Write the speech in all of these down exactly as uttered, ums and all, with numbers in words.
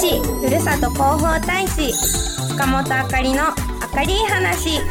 西ふるさと広報大使塚本あかりのあかりー話。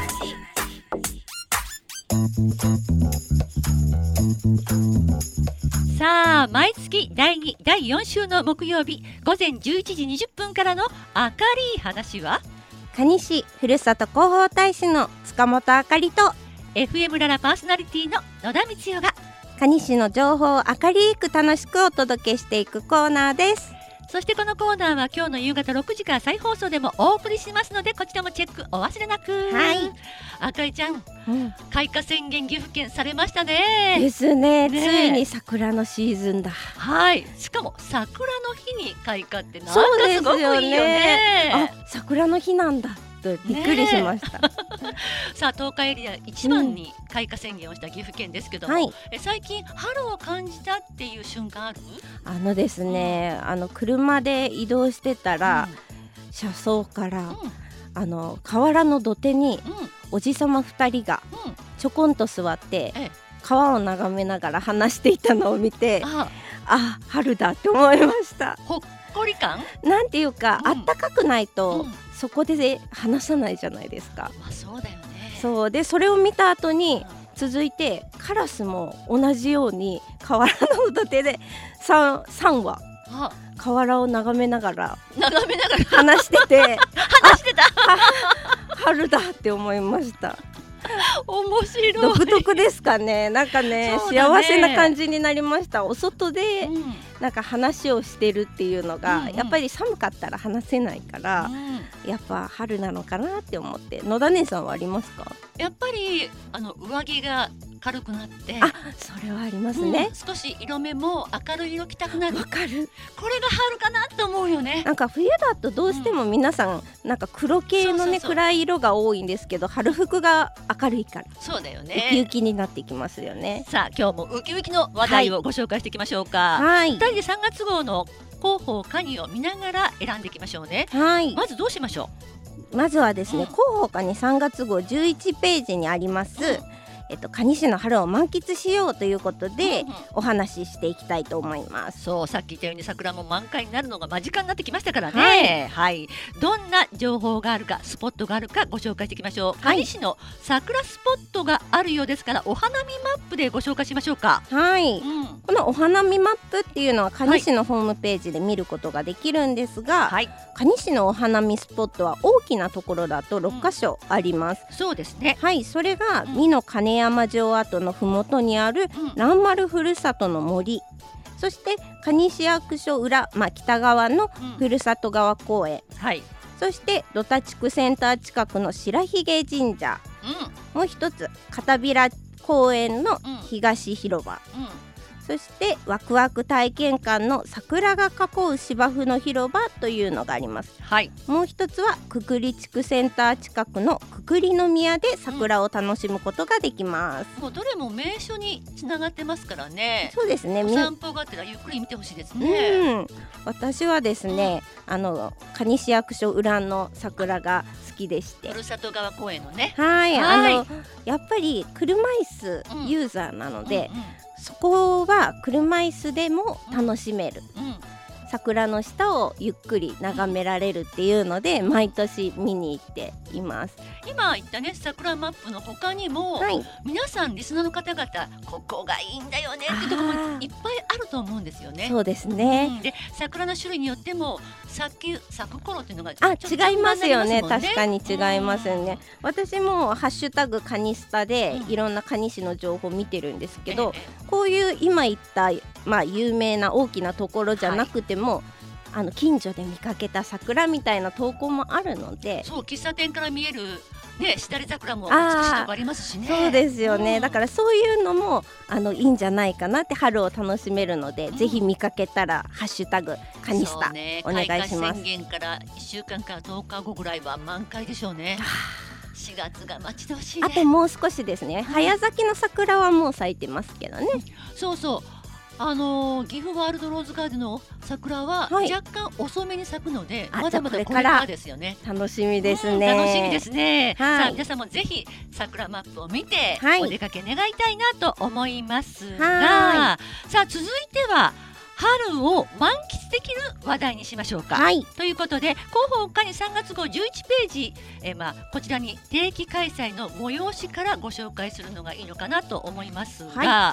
さあ、毎月だいに、だいよん週の木曜日午前じゅういちじにじゅっぷんからのあかりー話は、 蟹市ふるさと広報大使の塚本あかりとエフエム ララパーソナリティの野田光代が蟹市の情報を明るく楽しくお届けしていくコーナーです。 そしてこのコーナーは今日の夕方ろくじから再放送でもお送りしますので、こちらもチェックお忘れなく。 はい、 あかりちゃん、 うん、 開花宣言岐阜県されましたね。 ですね、 ね、 ついに桜のシーズンだ。 はい、しかも桜の日に開花ってなんかそうですすごくいいよね。 よね。あ、桜の日なんだとびっくりしました、ね、 さあ、東海エリア一番に開花宣言をした岐阜県ですけども、うん、はい、え最近春を感じたっていう瞬間ある？ あのですね、うん、あの車で移動してたら、うん、車窓から、うん、あの河原の土手に、うん、おじさまふたりがちょこんと座って、うん、川を眺めながら話していたのを見て、ああ、春だって思いました。 ほっこり感なんていうか、うん、あったかくないと、 うん、そこで話さないじゃないですか。 まあ、そうだよね。 そうで、それを見た後に続いてカラスも同じように河原の土手で 3, さん羽河原を眺めながら眺めながら話してて話してた春だって思いました。 面白い。 独特ですかね。なんか ね, ね幸せな感じになりました。お外で、うん、なんか話をしてるっていうのが、うんうん、やっぱり寒かったら話せないから、うん、やっぱ春なのかなって思って。野田姉さんはありますか？ やっぱりあの上着が軽くなって、 あ、それはありますね、 うん、少し色目も明るい色着たくなる。 わかる。 これが春かなと思うよね。 なんか冬だとどうしても皆さん、うん、なんか黒系のね、そうそうそう、暗い色が多いんですけど、春服が明るいから、 そうだよね、 ウキウキになっていきますよね。 さあ、今日もウキウキの話題をご紹介していきましょうか。はい、ふたりでさんがつ号の広報カニを見ながら選んでいきましょうね。はい、まずどうしましょう。まずはですね、うん、広報カニさんがつ号じゅういちページにあります、うん、えっと、蟹市の春を満喫しようということで、うんうん、お話ししていきたいと思います。 そう、さっき言ったように桜も満開になるのが間近になってきましたからね。はい、はい、どんな情報があるか、スポットがあるかご紹介していきましょう。蟹市の桜スポットがあるようですから、お花見マップでご紹介しましょうか。 はい、うん、このお花見マップっていうのは蟹市のホームページで見ることができるんですが、はい、蟹市のお花見スポットは大きなところだとろっかしょあります、 うん、そうですね。 はい、それが美濃金山城跡のふもとにある蘭丸ふるさとの森、そして蟹市役所裏、まあ、北側のふるさと川公園、うん、はい、そして土田地区センター近くの白髭神社、うん、もう一つ片平公園の東広場、うんうん、そしてワクワク体験館の桜が囲う芝生の広場というのがあります、はい、もう一つはくくり地区センター近くのくくりの宮で桜を楽しむことができます、うん、 もうどれも名所につながってますからね。 そうですね、 お散歩があったらゆっくり見てほしいですね、 うん、私はですね、うん、あの蟹市役所裏の桜が好きでして、 ふるさと川公園のね、 はい、はい、あのやっぱり車椅子ユーザーなので、うんうんうん、そこは車椅子でも楽しめる、うんうん、桜の下をゆっくり眺められるっていうので、毎年見に行っています。 今言ったね、桜マップの他にも、はい、皆さんリスナーの方々、ここがいいんだよねっていうところもいっぱいあると思うんですよね。 そうですね、 うん、で桜の種類によっても咲き咲く頃っていうのがあ違いますよね。確かに違いますよね、うん、私もハッシュタグカニスタでいろんな蟹市の情報を見てるんですけど、うん、こういう今言った、まあ、有名な大きなところじゃなくても、はい、あの近所で見かけた桜みたいな投稿もあるので、 そう、喫茶店から見えるね、しだれ桜も美しいとこありますしね。 そうですよね、うん、だからそういうのもあのいいんじゃないかなって、春を楽しめるので、うん、ぜひ見かけたらハッシュタグカニスタ、ね、お願いします。 開花宣言からいっしゅうかんからとおかごぐらいは満開でしょうね。しがつが待ち遠しいね。 あともう少しですね、早咲きの桜はもう咲いてますけどね、うん、 そうそう、あのー、岐阜ワールドローズガーデンの桜は若干遅めに咲くので、はい、まだまだこれからですよね。 楽しみですね、 うん、楽しみですね、はい、さあ皆さんもぜひ桜マップを見て、はい、お出かけ願いたいなと思いますが、はい、さあ続いては春を満喫できる話題にしましょうか、 はい、 ということで広報課にさんがつ号じゅういちページ、えーまあ、こちらに定期開催の催しからご紹介するのがいいのかなと思いますが、はい、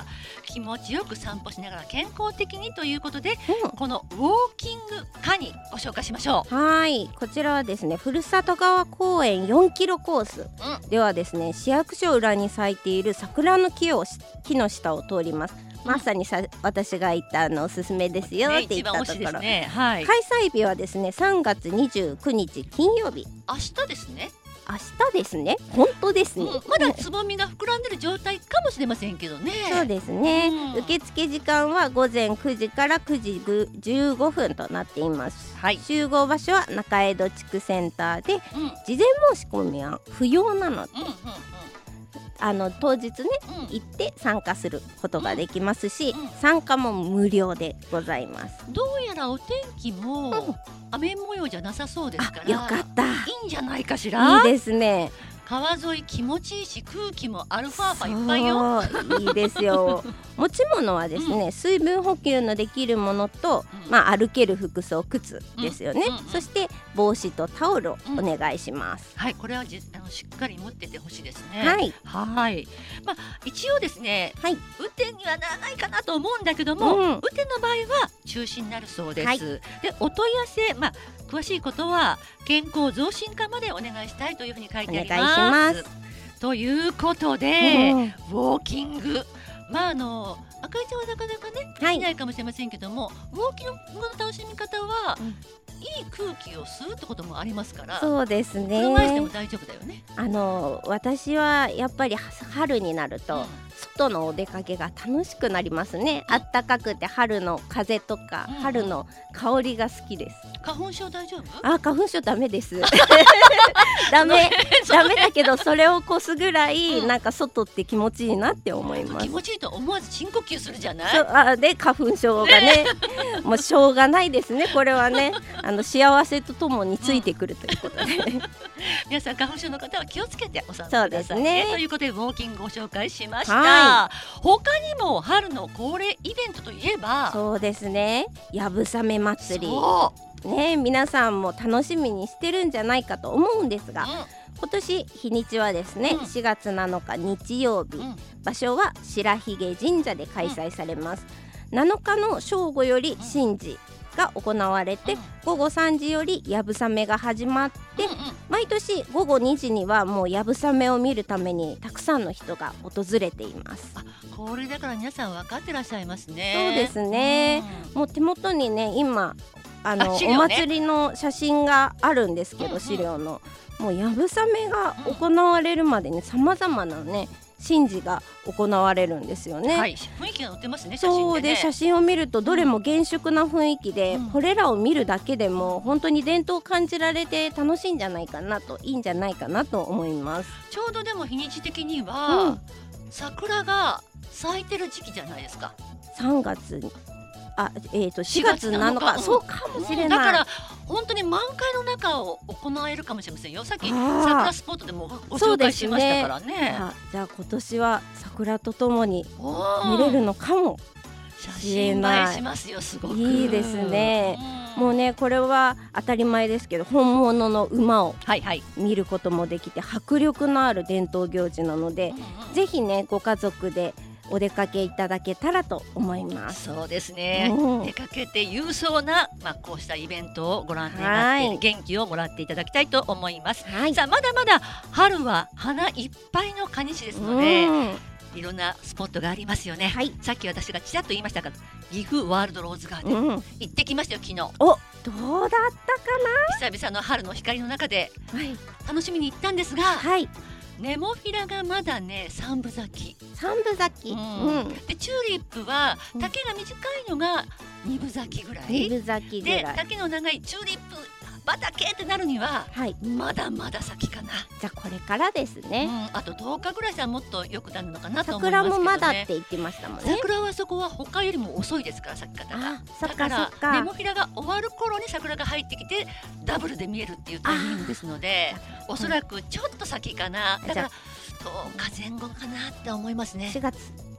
気持ちよく散歩しながら健康的にということで、うん、このウォーキング課にご紹介しましょう。 はい、こちらはですね、ふるさと川公園よんキロコース、うん、ではですね、市役所裏に咲いている桜の木を木の下を通ります。まさにさ私が言ったあのおすすめですよって言ったところ、ね、はい、開催日はですねさんがつにじゅうくにち金曜日、 明日ですね。 明日ですね。本当ですね、 うん、まだつぼみが膨らんでる状態かもしれませんけどね。 そうですね、うん、受付時間はごぜんくじからくじじゅうごふんとなっています、はい、集合場所は中江戸地区センターで、うん、事前申し込みは不要なので、うんうんうん、あの当日ね、うん、行って参加することができますし、うんうん、参加も無料でございます。 どうやらお天気も、うん、雨模様じゃなさそうですから、 よかった、いいんじゃないかしら。 いいですね。 川沿い気持ちいいし、空気もアルファーファいっぱいよ。 いいですよ。持ち物はですね、うん、水分補給のできるものと、うん、まあ、歩ける服装、靴ですよね、うんうんうん、そして帽子とタオルをお願いします、 うん、はい、これはじあのしっかり持っててほしいですね。 はい、 はい、まあ、一応ですね、はい、雨天にはならないかなと思うんだけども、うん、雨天の場合は中止になるそうです、はい、でお問い合わせ、まあ、詳しいことは健康増進課までお願いしたいというふうに書いてあります。お願いします。ということで、うん、ウォーキング、まああの赤井ちゃんはなかなかね、はい、できないかもしれませんけども、ウォーキングの楽しみ方は、うん、いい空気を吸うってこともありますから。 そうですね、 車椅子でも大丈夫だよね。 あの私はやっぱり春になると、うん、外のお出かけが楽しくなりますね。あったかくて春の風とか、うん、春の香りが好きです。 花粉症大丈夫？ あ、花粉症ダメですダメダメだけど、それを越すぐらい、うん、なんか外って気持ちいいなって思います。 気持ちいいと思わず深呼吸するじゃない。 そうあで花粉症がねもうしょうがないですね、これはね。あの幸せとともについてくるということで、うん、 皆さん花粉症の方は気をつけてお散歩くださいね。ねということでウォーキングご紹介しました、はい、他にも春の恒例イベントといえば、 そうですね、やぶさめ祭りね、皆さんも楽しみにしてるんじゃないかと思うんですが、うん、今年日にちはですね、うん、しがつなのか日曜日、うん、場所は白髭神社で開催されます、うん、なのかの正午より神事が行われて、うん、ごごさんじよりやぶさめが始まって、うんうん、毎年ごごにじにはもうやぶさめを見るためにたくさんの人が訪れています。 あ、これだから皆さん分かってらっしゃいますね。 そうですね、うん、もう手元にね今あのあ、ね、お祭りの写真があるんですけど、うんうん、資料のもうやぶさめが行われるまでにさまざまなね神事が行われるんですよね、 はい、雰囲気が載ってますね、写真でね。 そうで、写真を見るとどれも厳粛な雰囲気で、うん、これらを見るだけでも本当に伝統を感じられて楽しいんじゃないかなと、いいんじゃないかなと思います。 ちょうどでも日にち的には、うん、桜が咲いてる時期じゃないですか。 さんがつにあ、えー、としがつなのか、うん、そうかもしれない、うん、 だから本当に満開の中を行えるかもしれませんよ。さっき桜スポットでもご紹介しましたから ね, ねあじゃあ今年は桜とともに見れるのかもしれない。 写真映えしますよ、すごくいいですね、うん、もうねこれは当たり前ですけど本物の馬を見ることもできて、迫力のある伝統行事なので、うんうん、ぜひねご家族でお出かけいただけたらと思います。 そうですね、うん、出かけて勇壮な、まあ、こうしたイベントをご覧になって、はい、元気をもらっていただきたいと思います、はい、さあまだまだ春は花いっぱいの蟹市ですので、うん、いろんなスポットがありますよね、はい、さっき私がちらっと言いましたが岐阜ワールドローズガーデン、うん、行ってきましたよ昨日。 お、どうだったかな。久々の春の光の中で、はい、楽しみに行ったんですが、はい、ネモフィラがまだね三分咲き三分咲き、うんうん、でチューリップは丈が短いのが二分咲きぐらい、 二分咲きぐらいで丈の長いチューリップ畑ってなるには、はい、まだまだ先かな。 じゃあこれからですね、 うん、あとどうかぐらいはもっと良くなるのかなと思いますけどね。 桜もまだって言ってましたもんね。 桜はそこは他よりも遅いですから咲き方が。だからネモフィラが終わる頃に桜が入ってきてダブルで見えるっていうタイミングですので、おそらくちょっと先かな。だからとおかぜん後かなって思いますね。 しがつ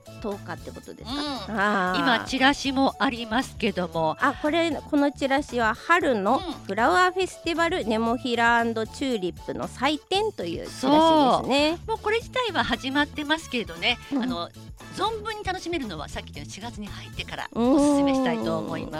とおかってことですか、 うん、今チラシもありますけども、 あ、これこのチラシは春のフラワーフェスティバルネモフィラ&チューリップの祭典というチラシですね。 もうこれ自体は始まってますけれどね、うん、あの存分に楽しめるのはさっきのしがつに入ってからおすすめしたいと思います。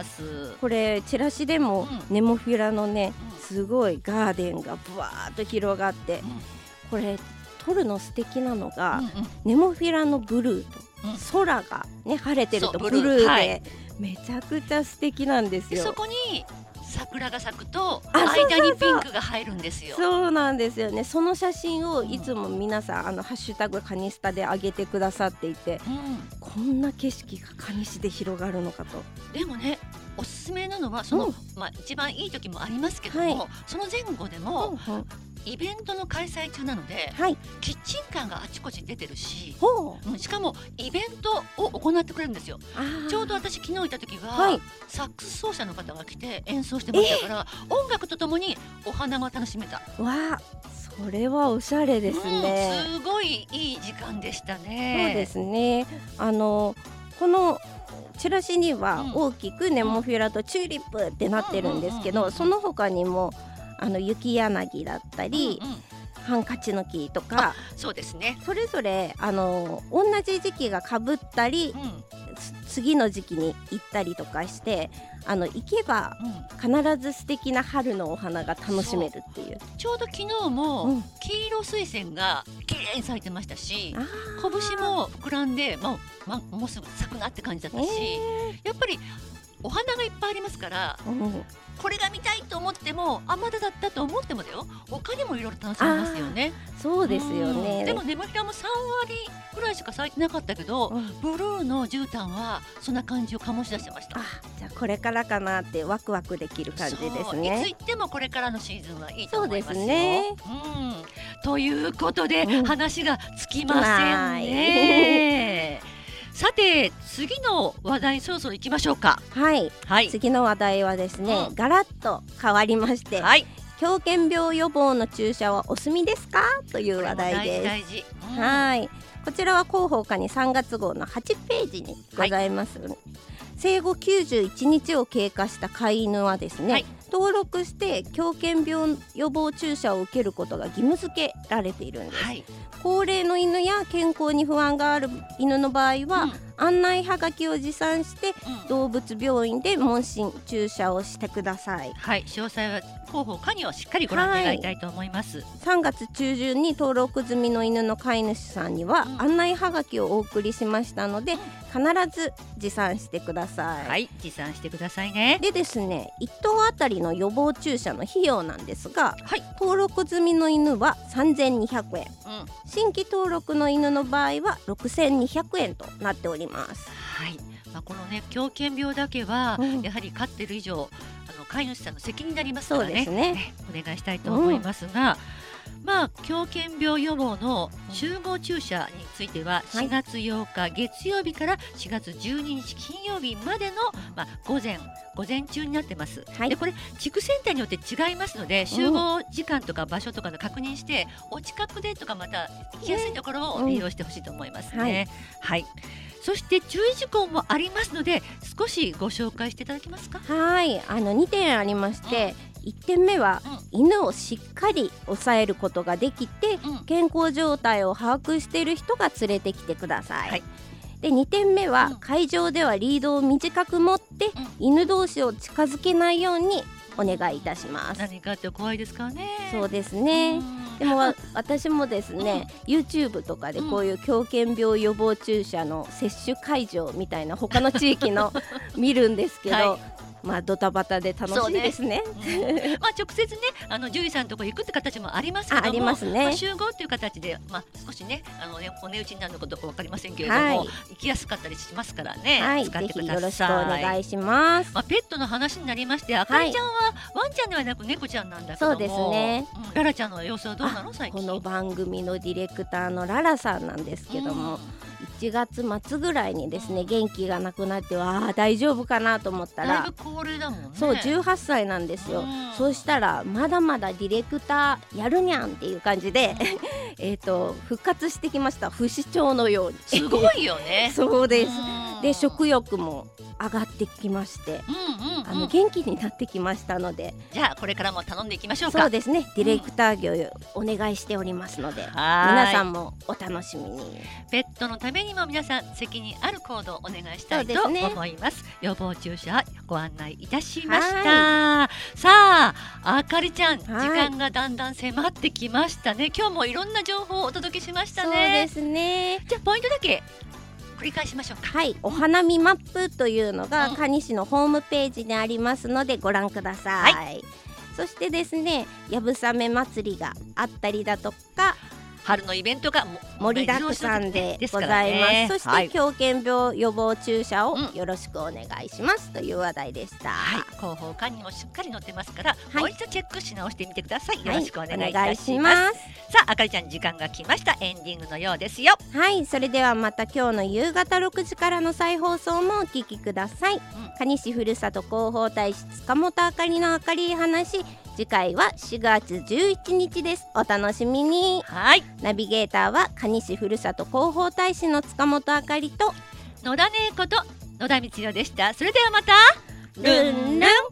これチラシでもネモフィラのね、うん、すごいガーデンがブワーッと広がって、うん、これ撮るの素敵なのが、うんうん、ネモフィラのブルーと、うん、空がね晴れてるとブルーで、はい、めちゃくちゃ素敵なんですよ。 そこに桜が咲くと間にピンクが入るんですよ。 そうなんですよね。その写真をいつも皆さん、うん、あのハッシュタグカニスタで上げてくださっていて、うん、こんな景色がカニ市で広がるのかと。 でもね、おすすめなのはその、うん、まあ、一番いい時もありますけども、はい、その前後でも、うんうん、イベントの開催中なので、はい、キッチンカーがあちこち出てるし、うん、しかもイベントを行ってくれるんですよ。ちょうど私昨日行った時は、はい、サックス奏者の方が来て演奏してましたから、音楽とともにお花も楽しめた。 わあ、それはおしゃれですね、 うん、すごいいい時間でしたね。 そうですね。あのこのチラシには大きくネモフィラとチューリップってなってるんですけど、その他にもあの雪柳だったり、うんうん、ハンカチの木とか、 そうですね、それぞれあの同じ時期がかぶったり、うん、次の時期に行ったりとかして、あの行けば必ず素敵な春のお花が楽しめるっていう。 ちょうど昨日も黄色水仙が綺麗に咲いてましたし、うん、拳も膨らんで、まあまあ、もうすぐ咲くなって感じだったし、えー、やっぱりお花がいっぱいありますから、うん、これが見たいと思っても、あ、まだだったと思ってもだよ、他にもいろいろ楽しめますよね。 そうですよね。 でもネモフィラもさんわりぐらいしか咲いてなかったけど、うん、ブルーの絨毯はそんな感じを醸し出してました。 あ、じゃあこれからかなってワクワクできる感じですね。 いつ行ってもこれからのシーズンはいいと思いますよ。 そうですね、 うん、ということで、うん、話がつきませんね。さて次の話題そろそろ行きましょうか。 はい、はい、次の話題はですね、うん、ガラッと変わりまして、はい、狂犬病予防の注射はお済みですかという話題です。 大事、 うん、はい、こちらは広報課にさんがつ号のはちページにございます、はい、生後きゅうじゅういちにちを経過した飼い犬はですね、はい、登録して狂犬病予防注射を受けることが義務付けられているんです、はい、高齢の犬や健康に不安がある犬の場合は、うん、案内はがきを持参して、うん、動物病院で問診注射をしてください。 はい、詳細は広報課にをしっかりご覧願いたいと思います、はい、 さんがつちゅうじゅんに登録済みの犬の飼い主さんには、うん、案内はがきをお送りしましたので、うん、必ず持参してください。 はい、持参してくださいね。 でですね、いっとうあたりの予防注射の費用なんですが、はい、登録済みの犬はさんぜんにひゃくえん、うん、新規登録の犬の場合はろくせんにひゃくえんとなっております。 はい、まあ、このね狂犬病だけは、うん、やはり飼ってる以上あの飼い主さんの責任になりますから ね, そうですね、 ねお願いしたいと思いますが、うん、まあ狂犬病予防の集合注射についてはしがつようか月曜日からしがつじゅうににち金曜日までの、まあ、午前午前中になってます、はい、でこれ地区センターによって違いますので、集合時間とか場所とかの確認して、お近くでとかまた行きやすいところを利用してほしいと思いますね、うん、はい、はい、そして注意事項もありますので少しご紹介していただけますか。 はい、あのにてんありまして、うん、いってんめは、うん、犬をしっかり抑えることができて、うん、健康状態を把握している人が連れてきてください、はい、でにてんめは、うん、会場ではリードを短く持って、うん、犬同士を近づけないようにお願いいたします。 何かって怖いですからね。 そうですね、でも私もですね、うん、YouTube とかでこういう狂犬病予防注射の接種会場みたいな他の地域の見るんですけど、はい、まあドタバタで楽しいですね。 ね、うん、まあ直接ねあの獣医さんのところ行くって形もありますけども、 あ, ありますね、 まあ、集合っていう形で、まあ、少しねあのねお値打ちになるのかどうか分かりませんけれども、はい、行きやすかったりしますからね、 はい、 使ってください。 ぜひよろしくお願いします。 まあ、ペットの話になりまして、あかりちゃんは、はい、ワンちゃんではなく猫ちゃんなんだけども、 そうですね、 うん、ララちゃんの様子はどうなの最近。 この番組のディレクターのララさんなんですけども、うん、いちがつまつぐらいにですね、元気がなくなって、わあ大丈夫かなと思ったら、 だいぶ高齢だもんね。 そうじゅうはっさいなんですよ。そうしたらまだまだディレクターやるにゃんっていう感じでえっと復活してきました。不死鳥のように。 すごいよね。 そうです。で食欲も上がってきまして、うんうんうん、あの元気になってきましたので、 じゃあこれからも頼んでいきましょうか。 そうですね、ディレクター業をお願いしておりますので、うん、皆さんもお楽しみに。 ペットのためにも皆さん責任ある行動をお願いしたいと思います。予防注射ご案内いたしました。さああかりちゃん、時間がだんだん迫ってきましたね。今日もいろんな情報をお届けしましたね。 そうですね。 じゃあポイントだけ繰り返しましょうか。 はい、お花見マップというのが可児市のホームページにありますのでご覧ください、はい、そしてですね、やぶさめ祭りがあったりだとか、 春のイベントが盛りだくさんでございます、ね、そして、はい、狂犬病予防注射をよろしくお願いします、うん、という話題でした、はい、 広報課にもしっかり載ってますから、はい、もう一度チェックし直してみてください。よろしくお願いいたします、はい、さああかりちゃん、時間が来ました。エンディングのようですよ。 はい、それではまた今日の夕方ろくじからの再放送もお聞きください、うん、可児市ふるさと広報大使塚本あかりの明るい話、次回はしがつじゅういちにちです。お楽しみに。はい、ナビゲーターは可児市ふるさと広報大使の塚本あかりと野田姉こと野田光代でした。それではまた、 ルンルン。